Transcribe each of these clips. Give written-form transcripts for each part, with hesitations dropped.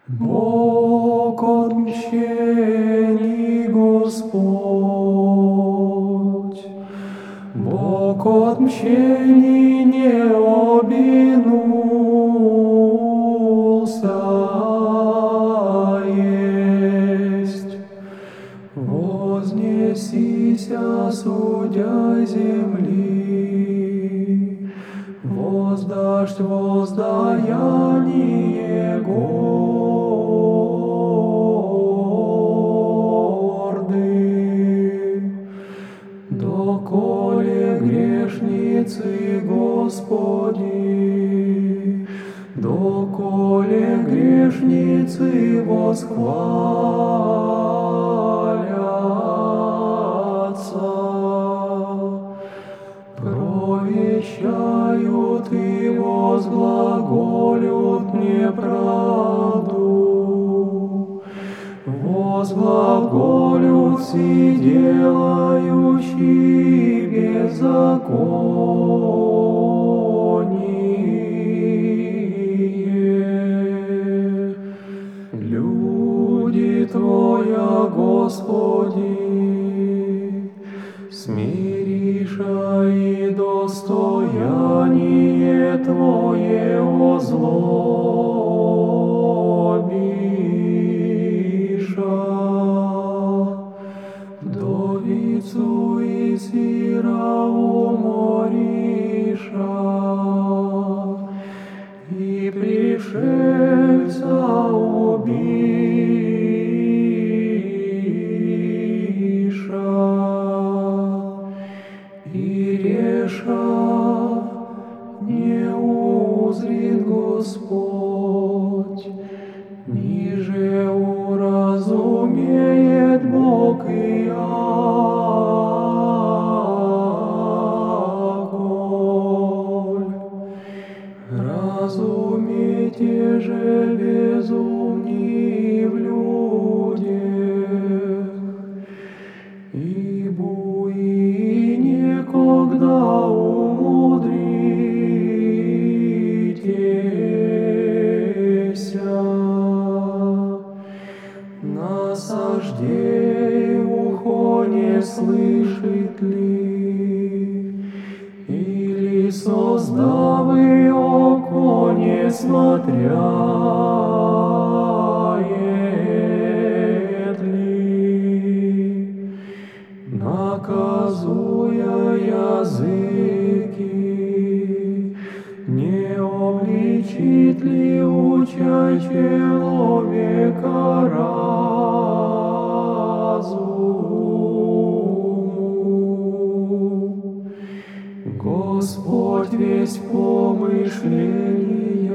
Бог отмщений Господь, Бог отмщений не обинулся есть. Вознесися, судья земли, воздашь воздаяние гордым. Доколе грешницы, Господи, доколе грешницы восхвалятся, провещают и возглаголют неправду, возглаголют все делающие беззаконие. Люди Твоя, Господи, смириша и достояние Твое озлобиша. Вдовицу и сира умориша, и пришельца убиша, и реша не узрит Господь, ниже уразумеет Бог и околь. Разумейте же безумни в людях, ибо и некогда умудритеся. Насаждей ухо не слышит ли, или создавы око не смотряет ли, наказуя языки, не обличит ли уча человека разуму? Господь весь помышления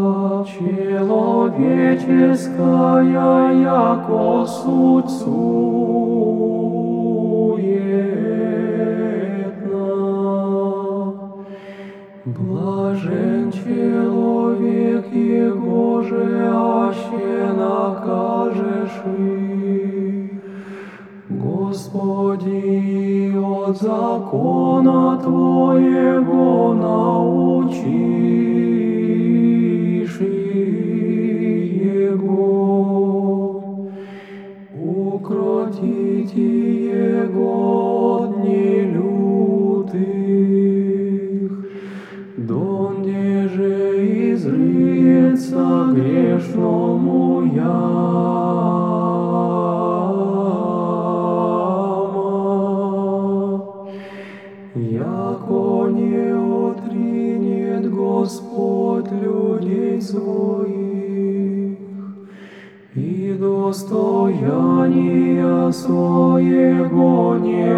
человеческая, яко суть суетна. Блажен человек, его же аще накажешь и, Господи, от закона Твоего научишь его. Укротите его от нелютых, донде же изрыется грешному яма. Яко не отринет Господь людей своих, и достояния своего не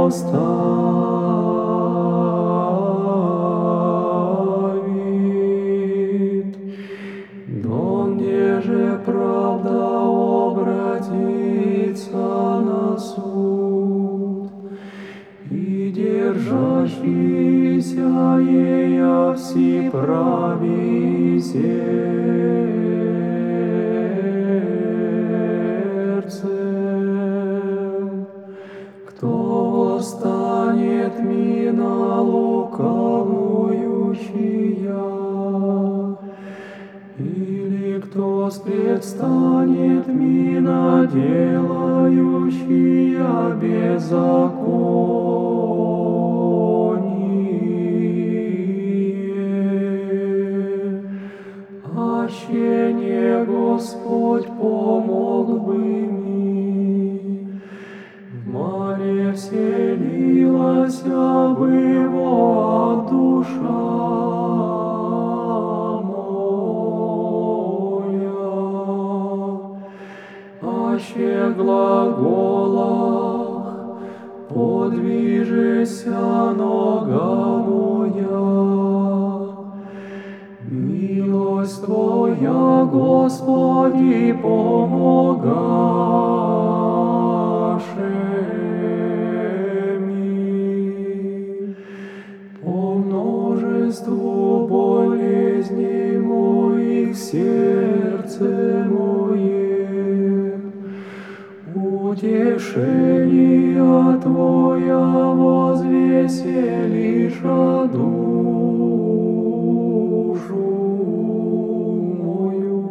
оставит. Донде же правда обратится на суд, и держащиеся ея все прави сердцем. Кто восстанет мина лукавующая, или кто воспредстанет мина, делающая беззаконие. Аще не Господь помог бы ми, в море вселилась бы его душа моя. Аще глаголах подвижеся нога моя, милость Твоя, Господи, помогаше ми. По множеству болезней моих сердце мое, утешения Твоя возвеселиша душу мою.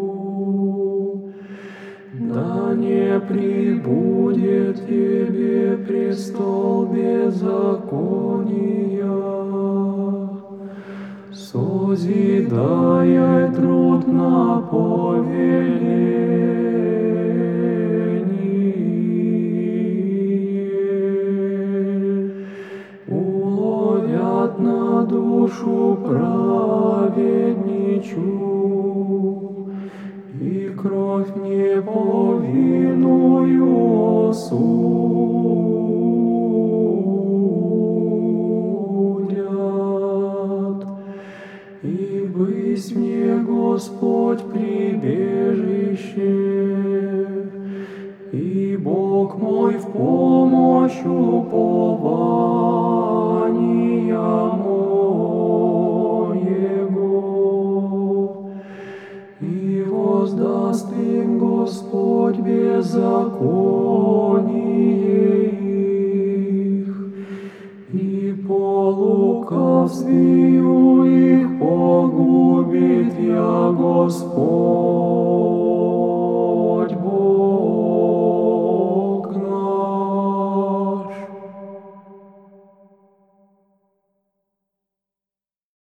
Да не прибудет Тебе престол беззакония, созидая труд на повелении. Уловят на душу праведничу, и кровь неповинную осудят. И бысь мне, Господь, прибежище, и Бог мой в помощь упования моего. И воздаст им Господь беззаконие их, и по лукавствию их погубит я Господь.